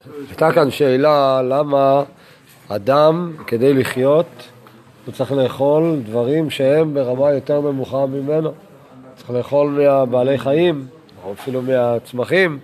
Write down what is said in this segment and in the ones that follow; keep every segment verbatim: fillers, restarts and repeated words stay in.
הייתה כאן שאלה למה אדם כדי לחיות הוא צריך לאכול דברים שהם ברמה יותר נמוכה ממנו. צריך לאכול מהבעלי חיים או אפילו מהצמחים.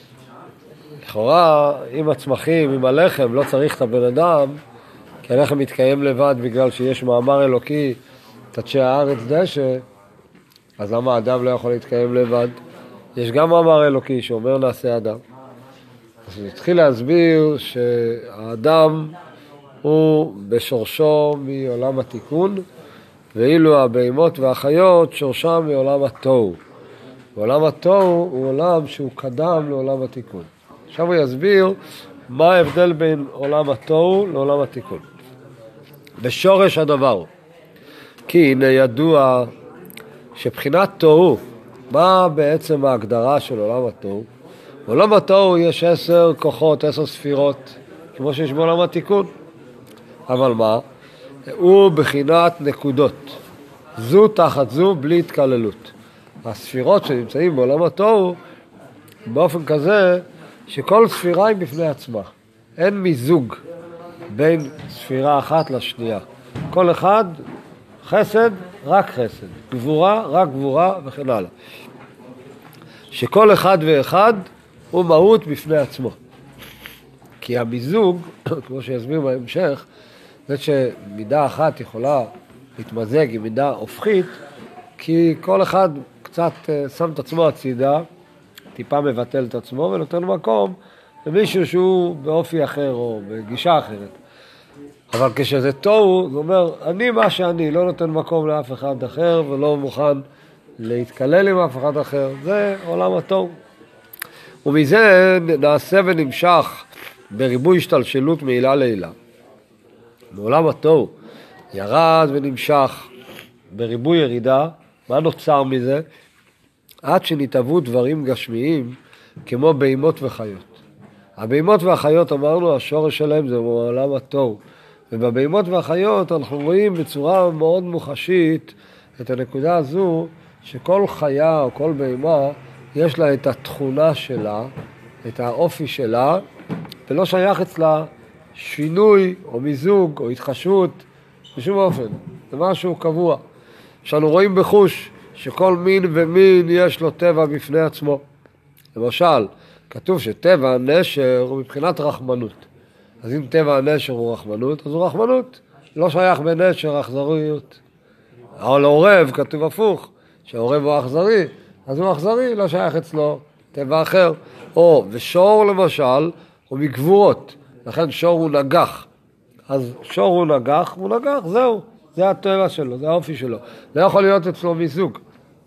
לכאורה אם הצמחים, אם הלחם לא צריך את הבן אדם, כי הלחם מתקיים לבד בגלל שיש מאמר אלוקי תדשי הארץ דשא, אז למה האדם לא יכול להתקיים לבד? יש גם מאמר אלוקי שאומר נעשה אדם. אז נתחיל להסביר שהאדם הוא בשורשו מעולם התיקון, ואילו הבהמות והחיות שורשם מעולם התוהו. ועולם התוהו הוא עולם שהוא קדם לעולם התיקון. עכשיו הוא יסביר מה ההבדל בין עולם התוהו לעולם התיקון. בשורש הדבר, כי הנה ידוע שבחינת תוהו, מה בעצם ההגדרה של עולם התוהו? בעולם התוהו יש עשר כוחות, עשר ספירות, כמו שיש בעולם התיקון. אבל מה? הוא בחינת נקודות. זו תחת זו בלי התקללות. הספירות שנמצאים בעולם התוהו באופן כזה שכל ספירה היא בפני עצמה. אין מיזוג בין ספירה אחת לשנייה. כל אחד חסד, רק חסד. גבורה, רק גבורה וכן הלאה. שכל אחד ואחד הוא מהות בפני עצמו. כי המיזוג, כמו שיסביר בהמשך, זה שמידה אחת יכולה להתמזג עם מידה הופכית, כי כל אחד קצת שם את עצמו הצידה, טיפה מבטל את עצמו ונותן מקום למישהו שהוא באופי אחר או בגישה אחרת. אבל כשזה תוהו, זה אומר, אני מה שאני, לא נותן מקום לאף אחד אחר ולא מוכן להתקלל עם אף אחד אחר. זה עולם התוהו. ומזה נעשה ונמשך בריבוי השתלשלות מעילה לעילה. בעולם התוהו ירד ונמשך בריבוי ירידה. מה נוצר מזה? עד שנתאבו דברים גשמיים כמו בהמות וחיות. הבהמות והחיות, אמרנו, השורש שלהם זה בעולם התוהו. ובבהמות והחיות אנחנו רואים בצורה מאוד מוחשית את הנקודה הזו שכל חיה או כל בהמה יש לה את התכונה שלה, את האופי שלה, ולא שייך אצלה שינוי או מיזוג או התחשבות בשום אופן. זה משהו קבוע. שאנו רואים בחוש שכל מין ומין יש לו טבע בפני עצמו. למשל, כתוב שטבע הנשר הוא מבחינת רחמנות. אז אם טבע הנשר הוא רחמנות, אז הוא רחמנות. לא שייך בנשר אכזריות. אבל העורב כתוב הפוך, שהעורב הוא אכזרי, אז הוא אכזרי, לא שייך אצלו טבע אחר. או, ושור למשל הוא מגבורות, לכן שור הוא נגח. אז שור הוא נגח, הוא נגח, זהו. זה הטבע שלו, זה האופי שלו. לא יכול להיות אצלו מיזוג.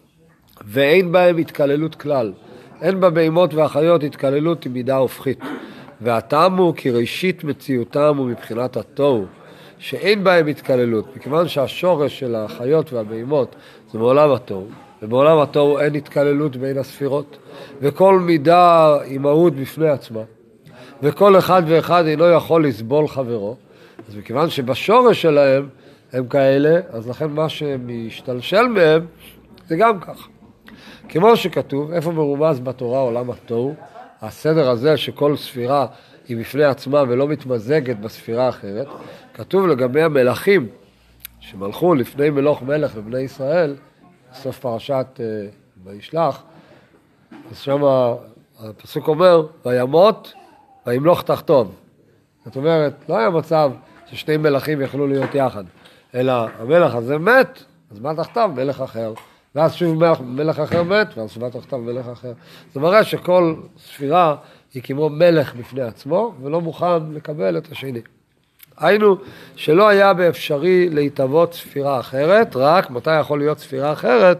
ואין בהם התקללות כלל. אין בבהמות והחיות התקללות עם מידה הופכית. והטעם הוא כי ראשית מציאותם הוא מבחינת התוהו, שאין בהם התקללות, מכיוון שהשורש של החיות והבהמות זה בעולם התוהו, ובעולם התוהו אין התקללות בין הספירות, וכל מידה היא מהות בפני עצמה, וכל אחד ואחד אינו יכול לסבול חברו, אז מכיוון שבשורש שלהם הם כאלה, אז לכן מה שמשתלשל מהם זה גם כך. כמו שכתוב, איפה מרומז בתורה עולם התוהו, הסדר הזה שכל ספירה היא בפני עצמה ולא מתמזגת בספירה האחרת, כתוב לגבי המלכים שמלכו לפני מלוך מלך לבני ישראל, בסוף פרשת uh, וישלח, אז שם הפסוק אומר, וימות וימלוך תחתיו. זאת אומרת, לא היה מצב ששני מלכים יכלו להיות יחד, אלא המלך הזה מת, אז בא תחתיו מלך אחר. ואז שוב מלך, מלך אחר מת, ואז שבא תחתיו מלך אחר. זה מראה שכל ספירה היא כמו מלך בפני עצמו, ולא מוכן לקבל את השני. היינו שלא היה באפשרי להתאבות ספירה אחרת, רק מתי יכול להיות ספירה אחרת?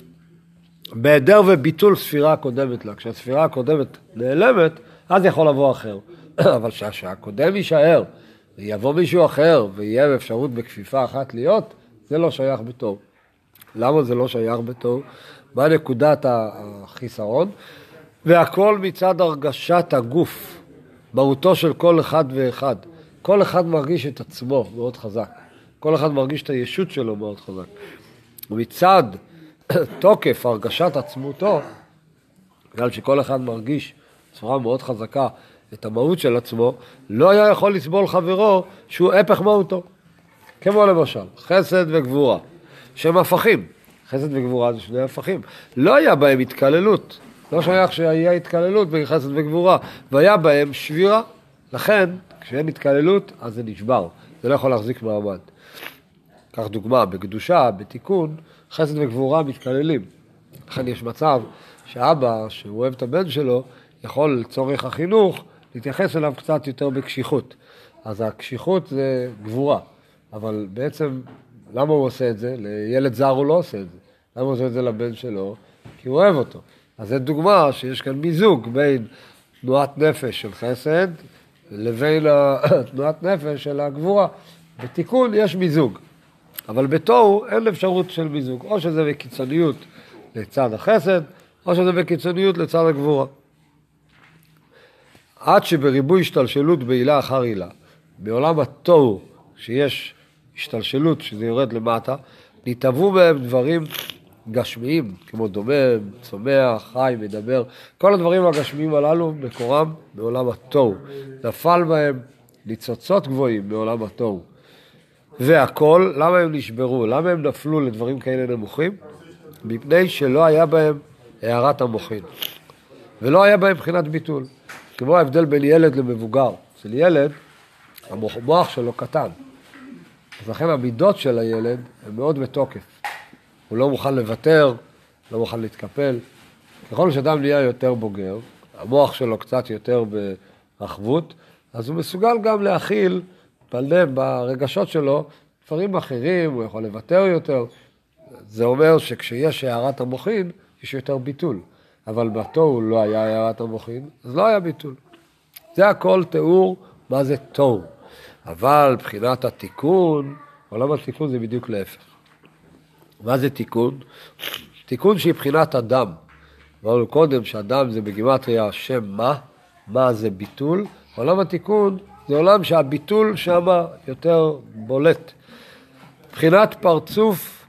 בהיעדר וביטול ספירה קודמת לה. כשהספירה הקודמת נעלמת, אז יכול לבוא אחר. אבל שהקודם יישאר, ויבוא מישהו אחר, ויהיה באפשרות בכפיפה אחת להיות, זה לא שייך בתור. למה זה לא שייך בתור? מה נקודת החיסרון? והכל מצד הרגשת הגוף, מהותו של כל אחד ואחד. כל אחד מרגיש את עצמו מאוד חזק. כל אחד מרגיש את הישות שלו מאוד חזק. ומצד תוקף הרגשת עצמותו, בגלל שכל אחד מרגיש בצורה מאוד חזקה את המהות של עצמו, לא היה יכול לסבול חברו שהוא הפך מהותו. כמו למשל, חסד וגבורה, שהם הפכים. חסד וגבורה זה שני הפכים. לא היה בהם התקללות. לא שייך שהיה התקללות בין חסד וגבורה, והיה בהם שבירה. לכן, כשאין התקללות, אז זה נשבר. זה לא יכול להחזיק מעמד. כך דוגמה, בקדושה, בתיקון, חסד וגבורה מתקללים. לכן יש מצב שאבא, שהוא אוהב את הבן שלו, יכול לצורך החינוך להתייחס אליו קצת יותר בקשיחות. אז הקשיחות זה גבורה. אבל בעצם, למה הוא עושה את זה? לילד זר הוא לא עושה את זה. למה הוא עושה את זה לבן שלו? כי הוא אוהב אותו. אז זו דוגמה שיש כאן מיזוג בין תנועת נפש של חסד לבין תנועת נפש של הגבורה. בתיקון יש מיזוג, אבל בתוהו אין אפשרות של מיזוג. או שזה בקיצוניות לצד החסד, או שזה בקיצוניות לצד הגבורה. עד שבריבוי השתלשלות בעילה אחר עילה, בעולם התוהו שיש השתלשלות שזה יורד למטה, נתאבו מהם דברים גשמיים, כמו דומם, צומח, חי, מדבר. כל הדברים הגשמיים הללו מקורם בעולם התוהו. נפל בהם ניצוצות גבוהים בעולם התוהו. והכל, למה הם נשברו? למה הם נפלו לדברים כאלה נמוכים? מפני שלא היה בהם הערת המוחין. ולא היה בהם בחינת ביטול. כמו ההבדל בין ילד למבוגר. אצל ילד, המוח שלו קטן. אז לכן המידות של הילד הן מאוד בתוקף. הוא לא מוכן לוותר, לא מוכן להתקפל. ככל שאדם נהיה יותר בוגר, המוח שלו קצת יותר ברחבות, אז הוא מסוגל גם להכיל, פלדם ברגשות שלו, דברים אחרים, הוא יכול לוותר יותר. זה אומר שכשיש הערת המוחין, יש יותר ביטול. אבל בתוהו לא היה הערת המוחין, אז לא היה ביטול. זה הכל תיאור מה זה תוהו. אבל בחינת התיקון, עולם התיקון זה בדיוק להפך. מה זה תיקון? תיקון שהיא בחינת אדם. אמרנו קודם שאדם זה בגימטריה שם מה, מה זה ביטול. עולם התיקון זה עולם שהביטול שם יותר בולט. בחינת פרצוף,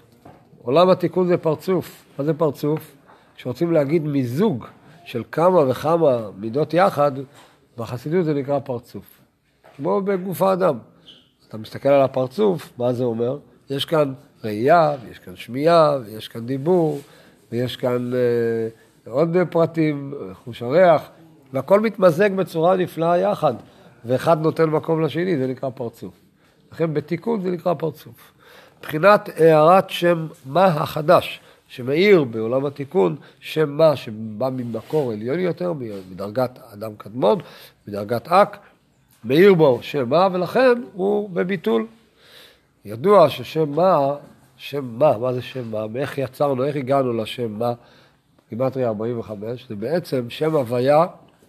עולם התיקון זה פרצוף. מה זה פרצוף? כשרוצים להגיד מיזוג של כמה וכמה מידות יחד, בחסידות זה נקרא פרצוף. כמו בגוף האדם. אתה מסתכל על הפרצוף, מה זה אומר? יש כאן ראייה, ויש כאן שמיעה, ויש כאן דיבור, ויש כאן אה, עוד פרטים, חוש הריח, והכל מתמזג בצורה נפלאה יחד, ואחד נותן מקום לשני, זה נקרא פרצוף. לכן בתיקון זה נקרא פרצוף. מבחינת הערת שם מה החדש, שמאיר בעולם התיקון, שם מה שבא ממקור עליון יותר, מדרגת אדם קדמון, מדרגת אק, מאיר בו שם מה, ולכן הוא בביטול. ידוע ששם מה, שם מה, מה זה שם מה, מאיך יצרנו, איך הגענו לשם מה, גימטריה ארבעים וחמש, זה בעצם שם הוויה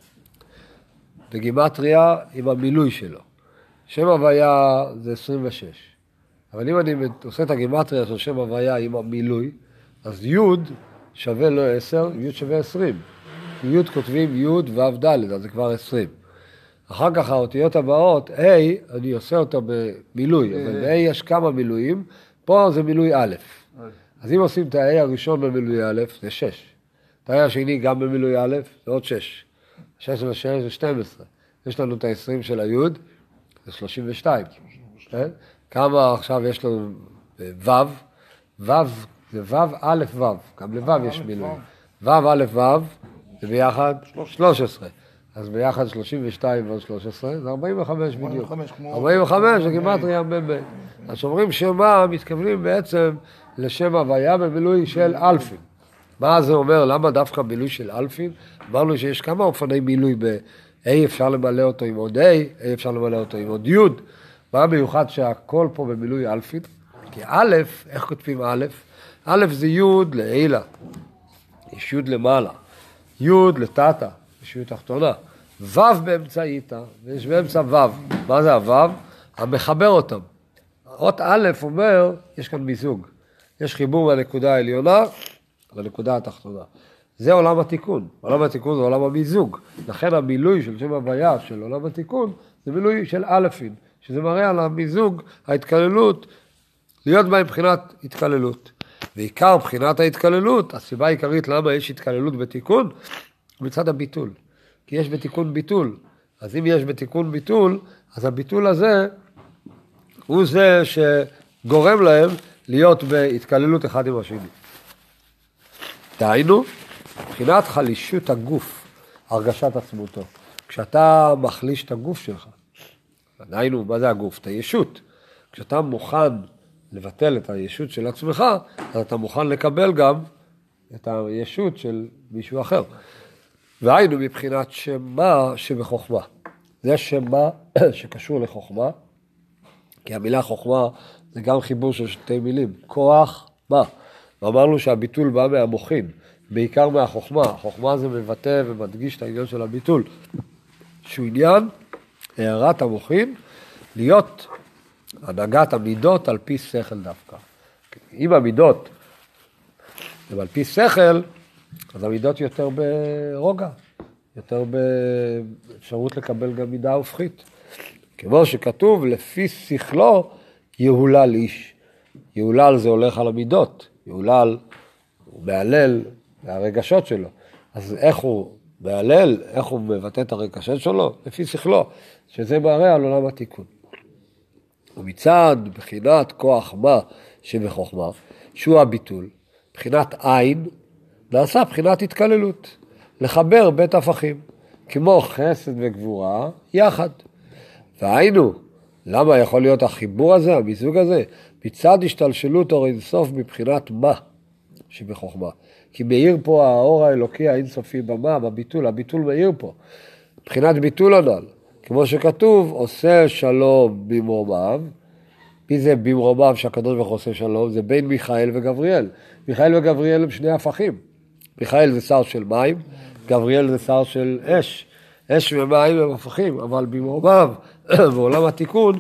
בגימטריה עם המילוי שלו. שם הוויה זה עשרים ושש. אבל אם אני עושה את הגימטריה של שם הוויה עם המילוי, אז י' שווה לא עשר, י' שווה עשרים. י' כותבים י' ו' ד', אז זה כבר עשרים. אחר כך האותיות הבאות, A, אני עושה אותו במילוי, אבל ב-A יש כמה מילויים, פה זה מילוי א'. אז אם עושים את ה-A הראשון במילוי א', זה שש. את ה-A השני גם במילוי א', זה עוד שש. שש ושש זה שתים עשרה. יש לנו את ה-עשרים של היוד, זה שלושים ושתיים. כמה עכשיו יש לנו ו', ו' זה ו' א' ו', גם לו' יש מילוי. ו' א' ו' זה ביחד שלוש עשרה. אז ביחד שלושים ושתיים ועוד שלוש עשרה, זה ארבעים וחמש בדיוק. ארבעים וחמש זה גימטריה מ"ב. אז שאומרים שמה, מתכוונים בעצם לשם הוויה במילוי של אלפים. מה זה אומר? למה דווקא מילוי של אלפים? אמרנו שיש כמה אופני מילוי ב-A אפשר למלא אותו עם עוד A, A אפשר למלא אותו עם עוד י'. מה מיוחד שהכל פה במילוי אלפים? כי א', איך כותבים א'? א' זה י' לעילה, יש י' למעלה, י' לטאטה, יש י' תחתונה. ו' באמצעיתה, ויש באמצע ו'. מה זה הו'? המחבר אותם. אות א' אומר, יש כאן מיזוג. יש חיבור מהנקודה העליונה לנקודה התחתונה. זה עולם התיקון. עולם התיקון זה עולם המיזוג. לכן המילוי של שם הוויה של עולם התיקון, זה מילוי של אלפין, שזה מראה על המיזוג, ההתקללות, להיות בה מבחינת התקללות. ועיקר מבחינת ההתקללות, הסיבה העיקרית למה יש התקללות בתיקון, מצד הביטול. כי יש בתיקון ביטול. אז אם יש בתיקון ביטול, אז הביטול הזה הוא זה שגורם להם להיות בהתקללות אחד עם השני. דהיינו, מבחינת חלישות הגוף, הרגשת עצמותו. כשאתה מחליש את הגוף שלך, דהיינו, מה זה הגוף? את הישות. כשאתה מוכן לבטל את הישות של עצמך, אז אתה מוכן לקבל גם את הישות של מישהו אחר. והיינו מבחינת שמה שבחוכמה. זה שמה שקשור לחוכמה, כי המילה חוכמה זה גם חיבור של שתי מילים, כוח מה. ואמרנו שהביטול בא מהמוחין, בעיקר מהחוכמה. החוכמה זה מבטא ומדגיש את העניין של הביטול, שהוא עניין הערת המוחין, להיות הנהגת המידות על פי שכל דווקא. אם המידות הם על פי שכל, אז המידות יותר ברוגע, יותר באפשרות לקבל גם מידה הופכית. כמו שכתוב, לפי שכלו יהולל איש. יהולל זה הולך על המידות, יהולל הוא מעלל מהרגשות שלו. אז איך הוא מעלל, איך הוא מבטא את הרגשות שלו? לפי שכלו, שזה מראה על עולם התיקון. ומצד בחינת כוח מה שבחוכמה, שהוא הביטול, בחינת עין, נעשה בחינת התקללות, לחבר בית הפכים, כמו חסד וגבורה יחד. והיינו, למה יכול להיות החיבור הזה, המיזוג הזה? מצד השתלשלות אור אינסוף מבחינת מה שבחוכמה. כי מאיר פה האור האלוקי האינסופי במה, בביטול, הביטול מאיר פה. מבחינת ביטול הנ"ל, כמו שכתוב, עושה שלום במרומיו. מי זה במרומיו שהקדוש ברוך הוא עושה שלום? זה בין מיכאל וגבריאל. מיכאל וגבריאל הם שני הפכים. מיכאל זה שר של מים, גבריאל זה שר של אש. אש ומים הם הפכים, אבל במרומיו, בעולם התיקון,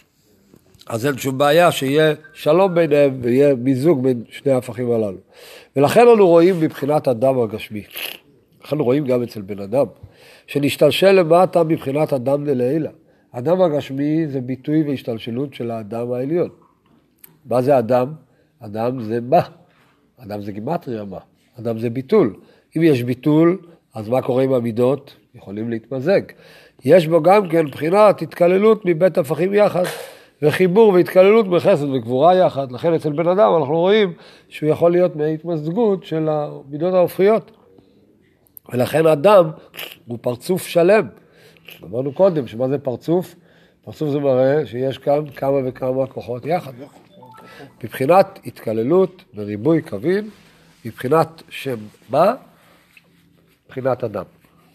אז אין שום בעיה שיהיה שלום ביניהם ויהיה מיזוג בין שני ההפכים הללו. ולכן אנו רואים מבחינת אדם הגשמי. לכן רואים גם אצל בן אדם, שנשתלשל למטה מבחינת אדם ללילה. אדם הגשמי זה ביטוי והשתלשלות של האדם העליון. מה זה אדם? אדם זה מה? אדם זה גימטריה מה? אדם זה ביטול. אם יש ביטול, אז מה קורה עם המידות? יכולים להתמזג. יש בו גם כן בחינת התקללות מבית הפכים יחד, וחיבור והתקללות בחסד וגבורה יחד. לכן אצל בן אדם אנחנו רואים שהוא יכול להיות מהתמזגות של המידות ההופכיות. ולכן אדם הוא פרצוף שלם. אמרנו קודם, שמה זה פרצוף? פרצוף זה מראה שיש כאן כמה וכמה כוחות יחד. מבחינת התקללות וריבוי קווים, מבחינת שם מה? מבחינת אדם.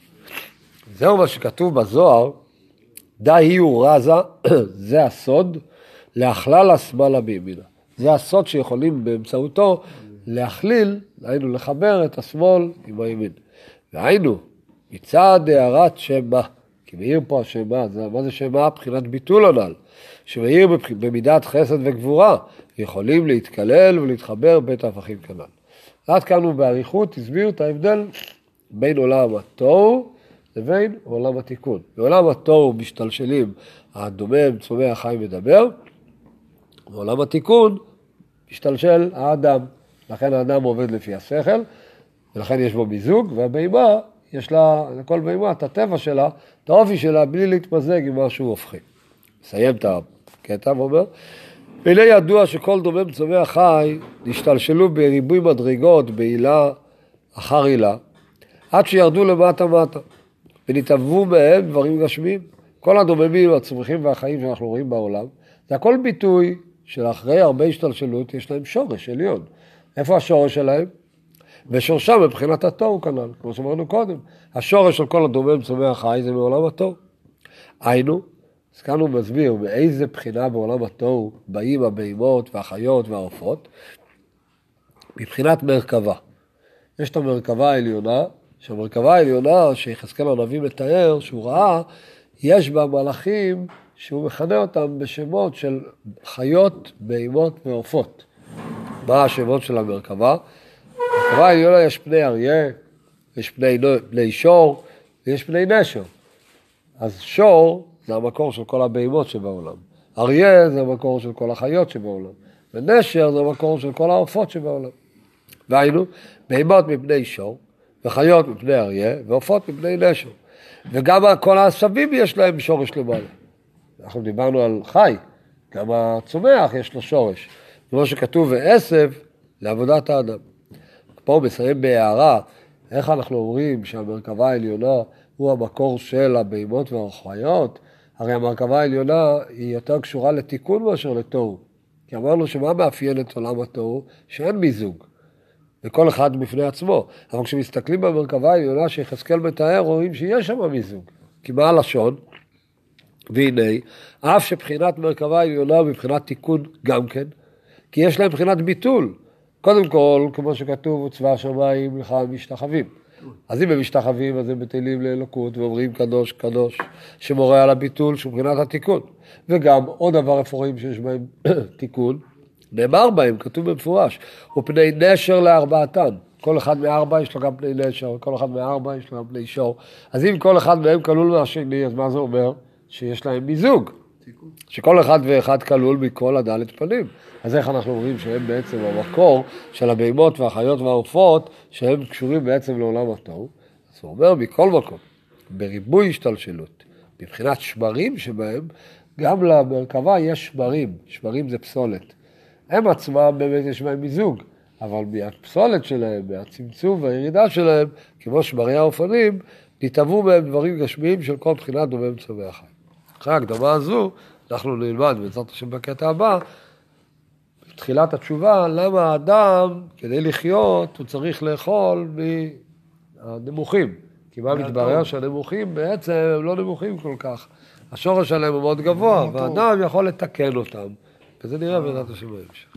זהו מה שכתוב בזוהר, דהי הוא רזה, זה הסוד, להכלל השמאלה בימינה. זה הסוד שיכולים באמצעותו להכליל, היינו לחבר את השמאל עם הימין. והיינו, מצד הערת שם מה, כי מאיר פה השם מה, זה, מה זה שם מה? בחינת ביטול הנ"ל, שמאיר במידת חסד וגבורה, יכולים להתקלל ולהתחבר בית ההפכים כנ"ל. עד כאן הוא בעריכות הסביר את ההבדל בין עולם התוהו לבין עולם התיקון. בעולם התוהו משתלשלים הדומם, צומח, חי מדבר, בעולם התיקון משתלשל האדם. לכן האדם עובד לפי השכל, ולכן יש בו מיזוג, והבהמה, יש לה, לכל בהמה, את הטבע שלה, את האופי שלה, בלי להתמזג עם משהו הופכי. מסיים את הקטע ואומר, והנה ידוע שכל דומם צומח חי נשתלשלו בריבוי מדרגות, בעילה אחר עילה, עד שירדו למטה מטה, ונתאבו מהם דברים גשמיים. כל הדוממים, הצומחים והחיים שאנחנו רואים בעולם, זה הכל ביטוי של אחרי הרבה השתלשלות, יש להם שורש עליון. איפה השורש שלהם? ושורשם מבחינת התוהו כנ"ל, כמו שאמרנו קודם. השורש של כל הדומם צומח חי זה מעולם התוהו. היינו, אז כאן הוא מסביר באיזה בחינה בעולם התוהו באים הבהמות והחיות והעופות, מבחינת מרכבה. יש את המרכבה העליונה, שהמרכבה העליונה שיחזקאל הנביא מתאר, שהוא ראה, יש בה מלאכים שהוא מכנה אותם בשמות של חיות, בהמות ועופות. מה השמות של המרכבה? במרכבה העליונה יש פני אריה, יש פני, פני שור, ויש פני נשר. אז שור זה המקור של כל הבהמות שבעולם. אריה זה המקור של כל החיות שבעולם. ונשר זה המקור של כל העופות שבעולם. והיינו, בהמות מפני שור, וחיות מפני אריה, ועופות מפני נשר. וגם כל העשבים יש להם שורש למעלה. אנחנו דיברנו על חי, גם הצומח יש לו שורש. כמו שכתוב, ועשב לעבודת האדם. פה הוא מסיים בהערה, איך אנחנו אומרים שהמרכבה העליונה הוא המקור של הבהמות והחיות? הרי המרכבה העליונה היא יותר קשורה לתיקון מאשר לתוהו. כי אמרנו שמה מאפיין את עולם התוהו? שאין מיזוג. וכל אחד בפני עצמו. אבל כשמסתכלים במרכבה העליונה שיחזקאל מתאר, רואים שיש שם מיזוג. כי מה הלשון? והנה, אף שבחינת מרכבה העליונה מבחינת תיקון גם כן, כי יש להם בחינת ביטול. קודם כל, כמו שכתוב, וצבא השמיים לך משתחווים. אז אם הם משתחווים, אז הם בטלים לאלוקות ואומרים קדוש, קדוש, שמורה על הביטול שהוא מבחינת התיקון. וגם עוד דבר איפה רואים שיש בהם תיקון, נאמר בהם, כתוב במפורש, הוא פני נשר לארבעתם. כל אחד מארבע יש לו גם פני נשר, כל אחד מארבע יש לו גם פני שור. אז אם כל אחד מהם כלול מהשני, אז מה זה אומר? שיש להם מיזוג. שכל אחד ואחד כלול מכל הדלת פנים. אז איך אנחנו אומרים שהם בעצם המקור של הבהמות והחיות והעופות, שהם קשורים בעצם לעולם התוהו? אז הוא אומר מכל מקום, בריבוי השתלשלות, מבחינת שמרים שבהם, גם למרכבה יש שמרים, שמרים זה פסולת. הם עצמם באמת יש בהם מיזוג, אבל מהפסולת שלהם, מהצמצום והירידה שלהם, כמו שמרי האופנים, נתעבו מהם דברים גשמיים של כל בחינת דומם צומח חי. אחרי ההקדמה הזו, אנחנו נלמד בעזרת השם בקטע הבא, בתחילת התשובה, למה האדם, כדי לחיות, הוא צריך לאכול מהנמוכים. כי מה מתברר שהנמוכים בעצם הם לא נמוכים כל כך. השורש שלהם הוא מאוד גבוה, והאדם יכול לתקן אותם. וזה נראה בעזרת השם בהמשך.